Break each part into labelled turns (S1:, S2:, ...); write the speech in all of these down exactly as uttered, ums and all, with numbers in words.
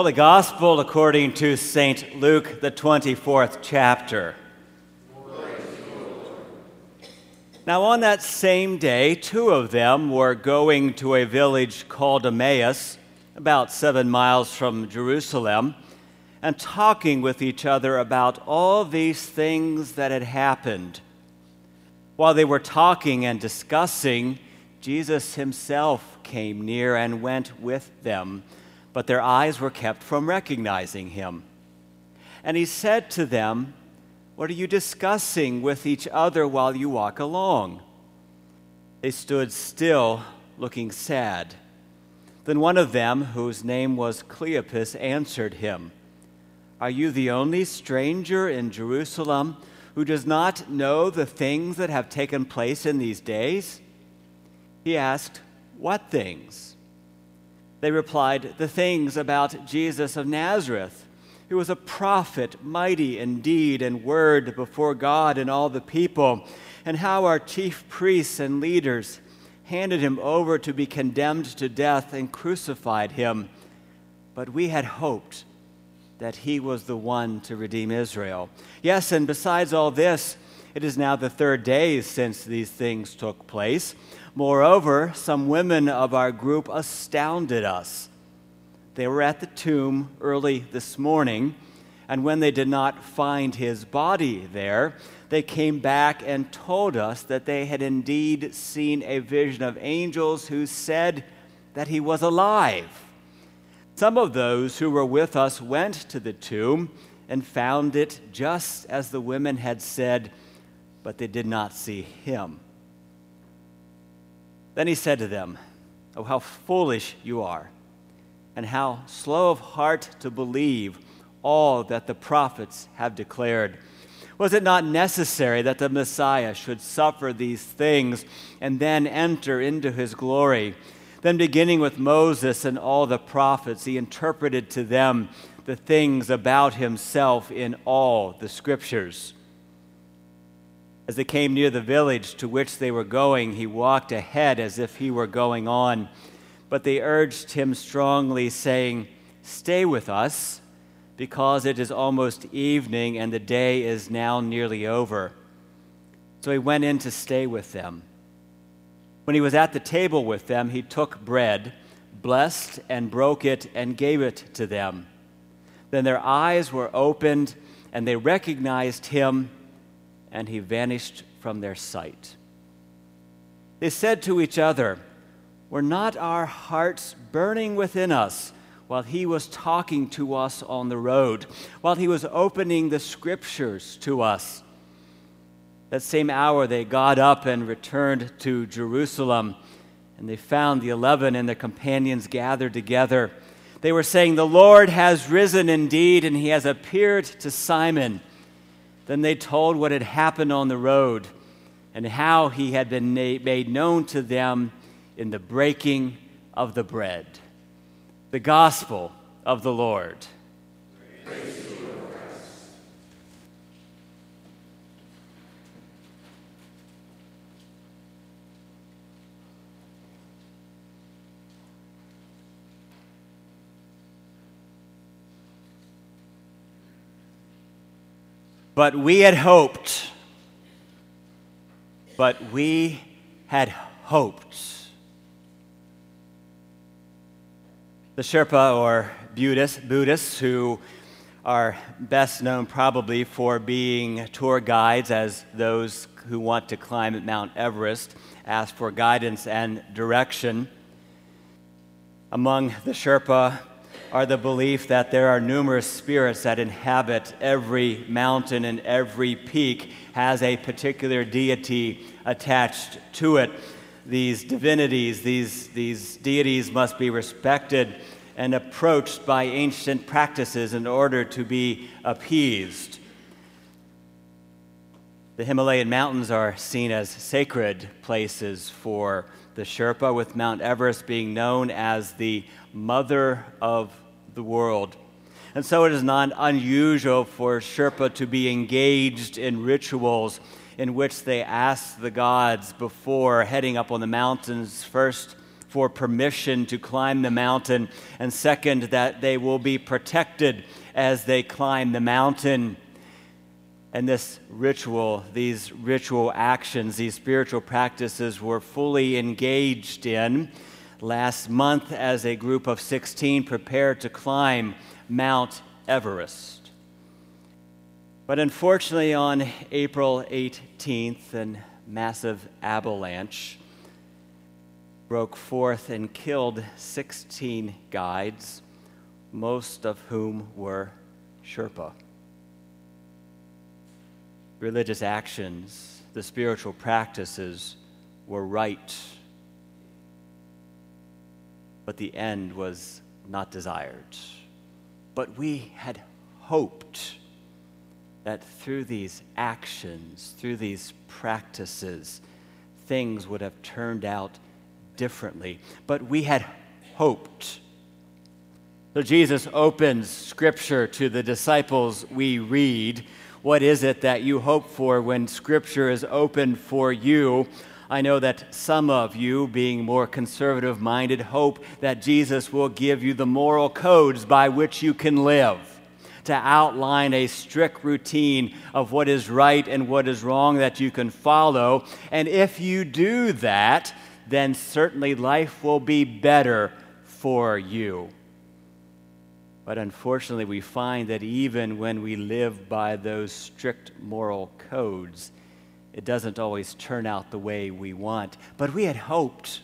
S1: Holy Gospel according to Saint Luke, the twenty-fourth chapter. Now on that same day, two of them were going to a village called Emmaus, about seven miles from Jerusalem, and talking with each other about all these things that had happened. While they were talking and discussing, Jesus himself came near and went with them, but their eyes were kept from recognizing him. And he said to them, "What are you discussing with each other while you walk along?" They stood still, looking sad. Then one of them, whose name was Cleopas, answered him, "Are you the only stranger in Jerusalem who does not know the things that have taken place in these days?" He asked, "What things?" They replied, "The things about Jesus of Nazareth, who was a prophet, mighty in deed and word before God and all the people, and how our chief priests and leaders handed him over to be condemned to death and crucified him. But we had hoped that he was the one to redeem Israel. Yes, and besides all this, it is now the third day since these things took place. Moreover, some women of our group astounded us. They were at the tomb early this morning, and when they did not find his body there, they came back and told us that they had indeed seen a vision of angels who said that he was alive. Some of those who were with us went to the tomb and found it just as the women had said, but they did not see him." Then he said to them, "Oh, how foolish you are, and how slow of heart to believe all that the prophets have declared. Was it not necessary that the Messiah should suffer these things and then enter into his glory? Then beginning with Moses and all the prophets, he interpreted to them the things about himself in all the scriptures." As they came near the village to which they were going, he walked ahead as if he were going on. But they urged him strongly, saying, "Stay with us, because it is almost evening and the day is now nearly over." So he went in to stay with them. When he was at the table with them, he took bread, blessed and broke it, and gave it to them. Then their eyes were opened, and they recognized him, and he vanished from their sight. They said to each other, "Were not our hearts burning within us while he was talking to us on the road, while he was opening the scriptures to us?" That same hour they got up and returned to Jerusalem, and they found the eleven and their companions gathered together. They were saying, "The Lord has risen indeed, and he has appeared to Simon." Then they told what had happened on the road and how he had been made known to them in the breaking of the bread. The Gospel of the Lord.
S2: Praise to you, Lord Christ.
S1: But we had hoped. But we had hoped. The Sherpa, or Buddhists, Buddhists, who are best known probably for being tour guides as those who want to climb Mount Everest, ask for guidance and direction. Among the Sherpa are the belief that there are numerous spirits that inhabit every mountain, and every peak has a particular deity attached to it. These divinities, these, these deities must be respected and approached by ancient practices in order to be appeased. The Himalayan mountains are seen as sacred places for the Sherpa, with Mount Everest being known as the mother of the world. And so it is not unusual for Sherpa to be engaged in rituals in which they ask the gods before heading up on the mountains first for permission to climb the mountain, and second, that they will be protected as they climb the mountain. And this ritual, these ritual actions, these spiritual practices were fully engaged in last month as a group of sixteen prepared to climb Mount Everest. But unfortunately, on April eighteenth, a massive avalanche broke forth and killed sixteen guides, most of whom were Sherpa. Religious actions, the spiritual practices were right, but the end was not desired. But we had hoped that through these actions, through these practices, things would have turned out differently. But we had hoped. So Jesus opens Scripture to the disciples we read. What is it that you hope for when Scripture is opened for you? I know that some of you, being more conservative-minded, hope that Jesus will give you the moral codes by which you can live, to outline a strict routine of what is right and what is wrong that you can follow. And if you do that, then certainly life will be better for you. But unfortunately, we find that even when we live by those strict moral codes, it doesn't always turn out the way we want. But we had hoped.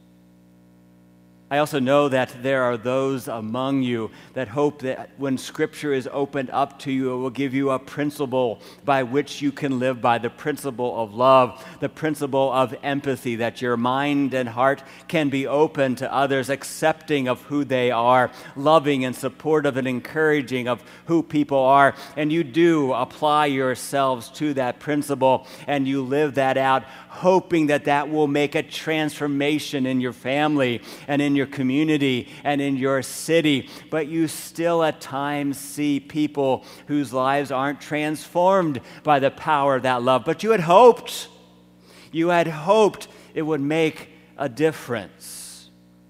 S1: I also know that there are those among you that hope that when Scripture is opened up to you, it will give you a principle by which you can live by, the principle of love, the principle of empathy, that your mind and heart can be open to others, accepting of who they are, loving and supportive and encouraging of who people are. And you do apply yourselves to that principle, and you live that out, hoping that that will make a transformation in your family and in your community and in your city. But you still at times see people whose lives aren't transformed by the power of that love. But you had hoped, you had hoped it would make a difference.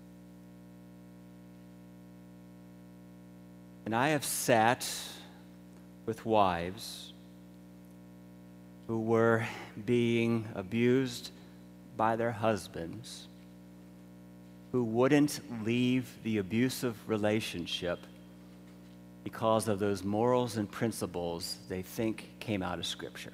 S1: And I have sat with wives who were being abused by their husbands, who wouldn't leave the abusive relationship because of those morals and principles they think came out of Scripture.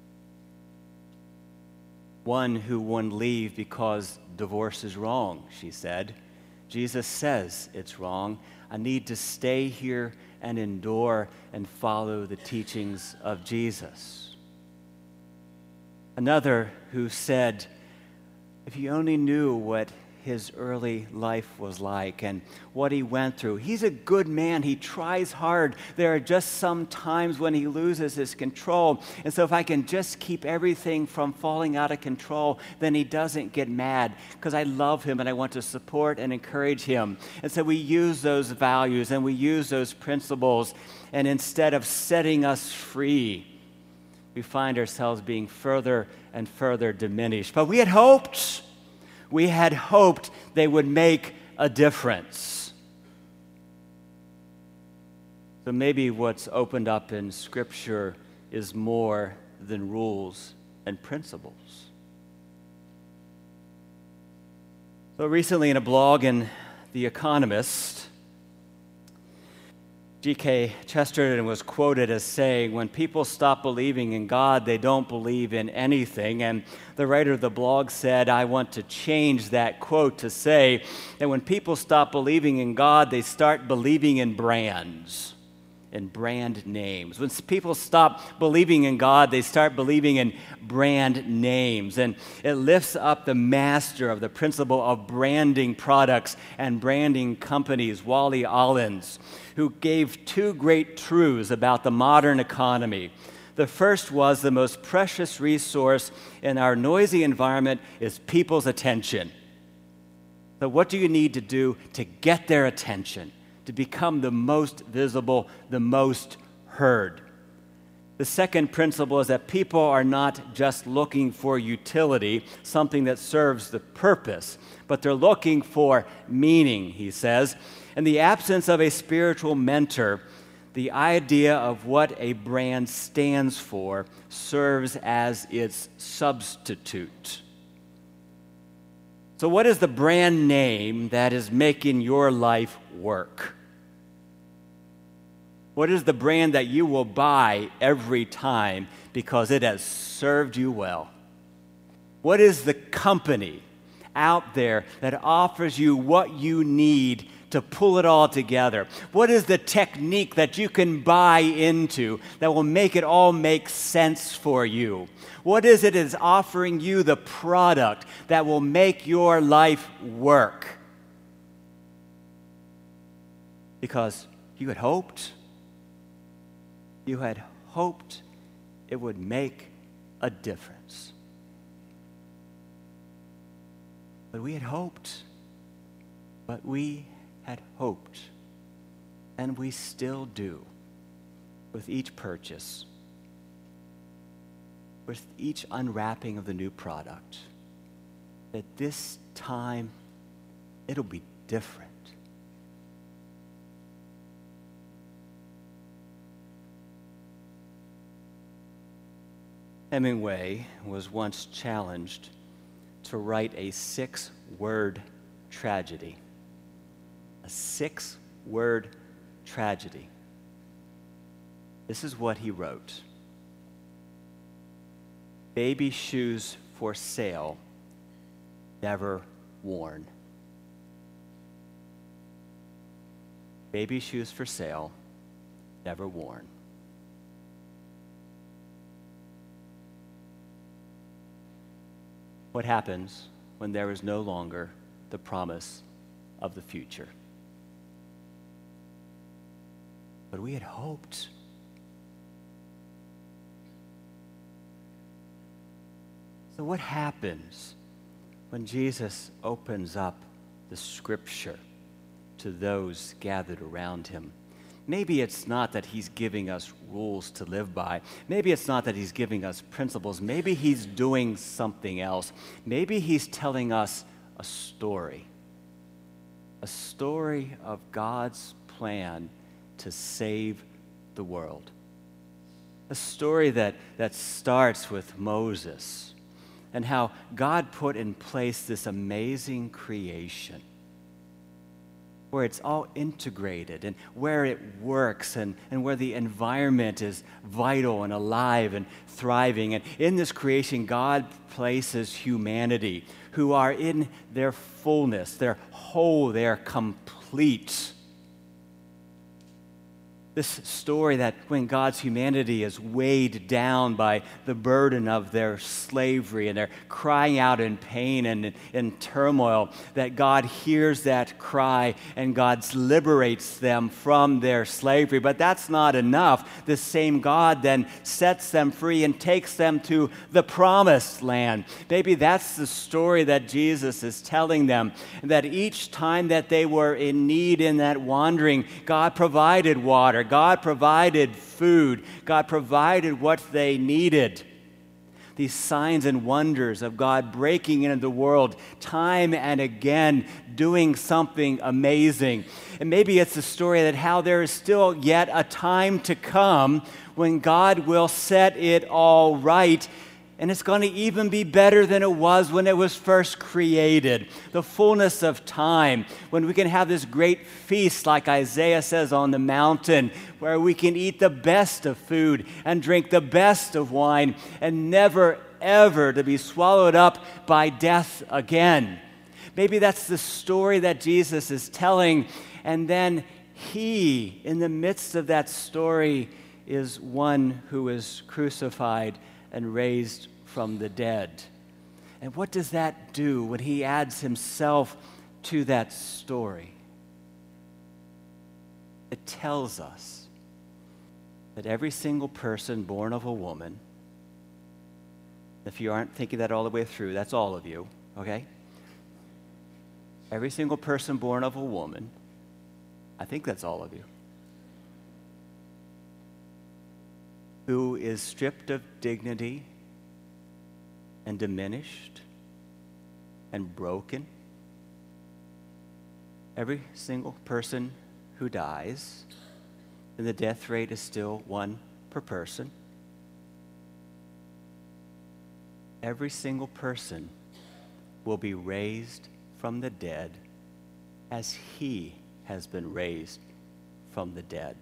S1: One who wouldn't leave because divorce is wrong, she said. Jesus says it's wrong. I need to stay here and endure and follow the teachings of Jesus. Another who said, if you only knew what his early life was like and what he went through. He's a good man. He tries hard. There are just some times when he loses his control. And so if I can just keep everything from falling out of control, then he doesn't get mad because I love him and I want to support and encourage him. And so we use those values and we use those principles, and instead of setting us free, we find ourselves being further and further diminished. But we had hoped, we had hoped they would make a difference. So maybe what's opened up in Scripture is more than rules and principles. So recently in a blog in The Economist, G K Chesterton was quoted as saying, when people stop believing in God, they don't believe in anything. And the writer of the blog said, I want to change that quote to say that when people stop believing in God, they start believing in brands and brand names. When people stop believing in God, they start believing in brand names. And it lifts up the master of the principle of branding products and branding companies, Wally Ollins, who gave two great truths about the modern economy. The first was the most precious resource in our noisy environment is people's attention. So what do you need to do to get their attention, to become the most visible, the most heard? The second principle is that people are not just looking for utility, something that serves the purpose, but they're looking for meaning, he says. In the absence of a spiritual mentor, the idea of what a brand stands for serves as its substitute. So what is the brand name that is making your life work? What is the brand that you will buy every time because it has served you well? What is the company out there that offers you what you need to pull it all together? What is the technique that you can buy into that will make it all make sense for you? What is it that is offering you the product that will make your life work? Because you had hoped, you had hoped it would make a difference. But we had hoped, but we had hoped, and we still do with each purchase, with each unwrapping of the new product, that this time it'll be different. Hemingway was once challenged to write a six-word tragedy. A six-word tragedy. This is what he wrote. Baby shoes for sale, never worn. Baby shoes for sale, never worn. What happens when there is no longer the promise of the future? But we had hoped. So what happens when Jesus opens up the Scripture to those gathered around him? Maybe it's not that he's giving us rules to live by. Maybe it's not that he's giving us principles. Maybe he's doing something else. Maybe he's telling us a story. A story of God's plan to save the world. A story that, that starts with Moses and how God put in place this amazing creation, where it's all integrated and where it works and, and where the environment is vital and alive and thriving. And in this creation, God places humanity who are in their fullness, they're whole, they're complete. This story that when God's humanity is weighed down by the burden of their slavery and they're crying out in pain and in turmoil, that God hears that cry and God liberates them from their slavery. But that's not enough. The same God then sets them free and takes them to the promised land. Maybe that's the story that Jesus is telling them, that each time that they were in need in that wandering, God provided water. God provided food. God provided what they needed. These signs and wonders of God breaking into the world time and again, doing something amazing. And maybe it's the story that how there is still yet a time to come when God will set it all right. And it's going to even be better than it was when it was first created. The fullness of time, when we can have this great feast like Isaiah says on the mountain, where we can eat the best of food and drink the best of wine and never, ever to be swallowed up by death again. Maybe that's the story that Jesus is telling. And then he, in the midst of that story, is one who is crucified and raised from the dead. And what does that do when he adds himself to that story? It tells us that every single person born of a woman, if you aren't thinking that all the way through, that's all of you, okay? Every single person born of a woman, I think that's all of you, who is stripped of dignity and diminished and broken. Every single person who dies, and the death rate is still one per person. Every single person will be raised from the dead as he has been raised from the dead.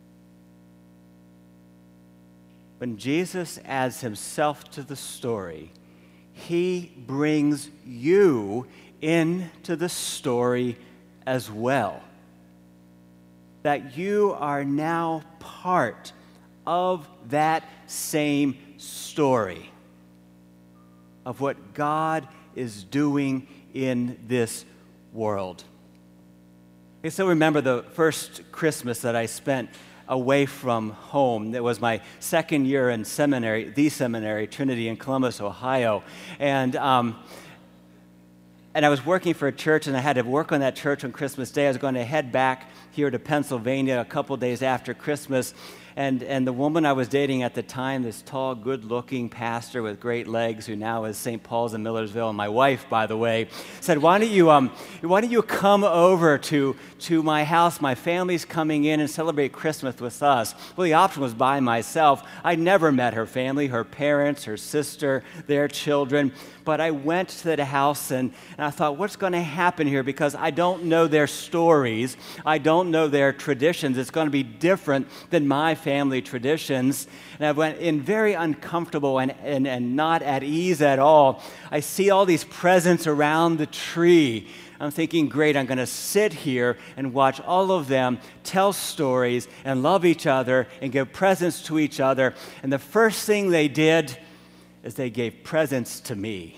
S1: When Jesus adds himself to the story, he brings you into the story as well. That you are now part of that same story of what God is doing in this world. I still remember the first Christmas that I spent away from home. It was my second year in seminary, the seminary, Trinity in Columbus, Ohio. And um, and I was working for a church, and I had to work on that church on Christmas Day. I was going to head back here to Pennsylvania a couple days after Christmas. And and the woman I was dating at the time, this tall, good-looking pastor with great legs, who now is Saint Paul's in Millersville, and my wife, by the way, said, "Why don't you um, why don't you come over to to my house? My family's coming in and celebrate Christmas with us." Well, the option was by myself. I never met her family, her parents, her sister, their children. But I went to the house, and, and I thought, what's going to happen here? Because I don't know their stories. I don't know their traditions. It's going to be different than my family traditions. And I went in very uncomfortable and, and, and not at ease at all. I see all these presents around the tree. I'm thinking, great, I'm going to sit here and watch all of them tell stories and love each other and give presents to each other. And the first thing they did is they gave presents to me.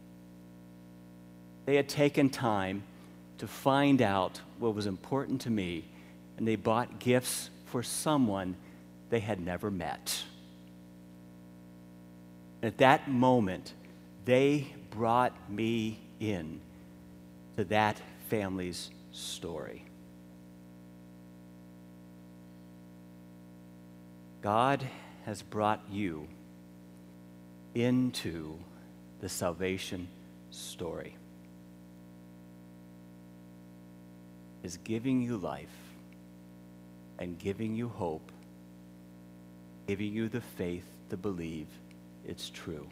S1: They had taken time to find out what was important to me, and they bought gifts for someone they had never met. At that moment, they brought me in to that family's story. God has brought you into the salvation story. Is giving you life and giving you hope, giving you the faith to believe it's true.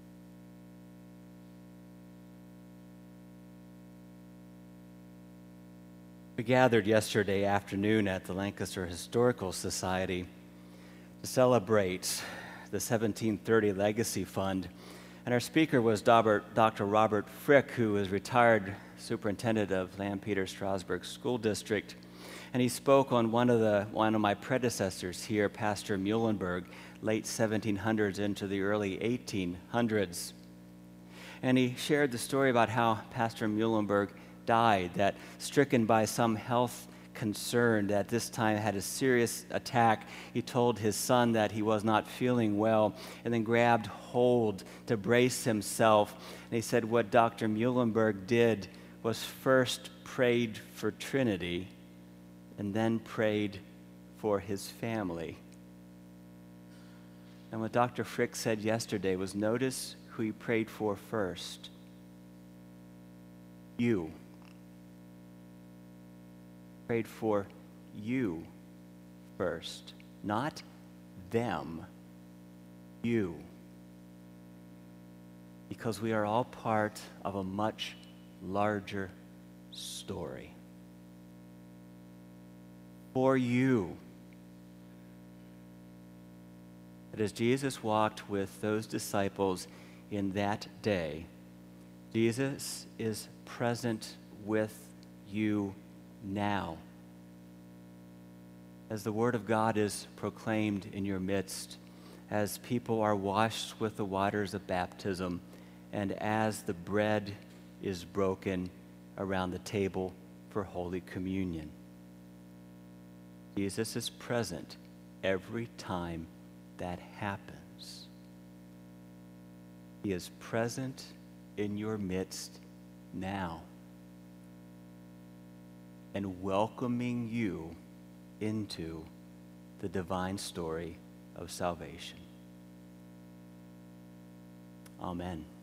S1: We gathered yesterday afternoon at the Lancaster Historical Society to celebrate the seventeen thirty Legacy Fund. And our speaker was Doctor Robert Frick, who is retired superintendent of Lampeter-Strasburg School District. And he spoke on one of the one of my predecessors here, Pastor Muhlenberg, late seventeen hundreds into the early eighteen hundreds. And he shared the story about how Pastor Muhlenberg died, that stricken by some health concern, that this time had a serious attack. He told his son that he was not feeling well, and then grabbed hold to brace himself. And he said what Doctor Muhlenberg did was first prayed for Trinity and then prayed for his family. And what Doctor Frick said yesterday was, notice who he prayed for first. You. Prayed for you first, not them, you. Because we are all part of a much larger story. For you. But as Jesus walked with those disciples in that day, Jesus is present with you now. As the Word of God is proclaimed in your midst, as people are washed with the waters of baptism, and as the bread is broken around the table for Holy Communion. Jesus is present every time that happens. He is present in your midst now and welcoming you into the divine story of salvation. Amen.